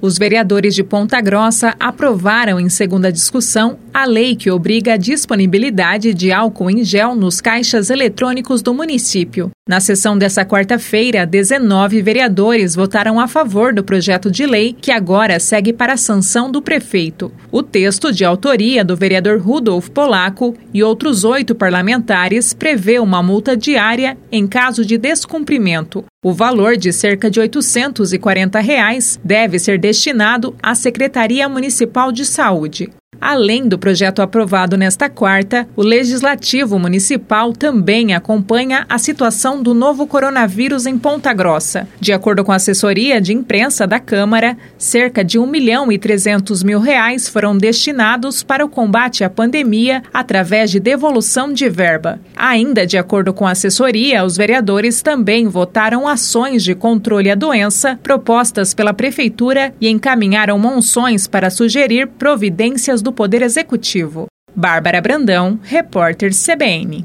Os vereadores de Ponta Grossa aprovaram em segunda discussão a lei que obriga a disponibilidade de álcool em gel nos caixas eletrônicos do município. Na sessão dessa quarta-feira, 19 vereadores votaram a favor do projeto de lei, que agora segue para a sanção do prefeito. O texto, de autoria do vereador Rudolf Polaco e outros 8 parlamentares, prevê uma multa diária em caso de descumprimento. O valor de cerca de R$ 840 deve ser destinado à Secretaria Municipal de Saúde. Além do projeto aprovado nesta quarta, o Legislativo Municipal também acompanha a situação do novo coronavírus em Ponta Grossa. De acordo com a assessoria de imprensa da Câmara, cerca de R$ 1.300.000 foram destinados para o combate à pandemia através de devolução de verba. Ainda de acordo com a assessoria, os vereadores também votaram ações de controle à doença propostas pela Prefeitura e encaminharam moções para sugerir providências do Poder Executivo. Bárbara Brandão, repórter CBN.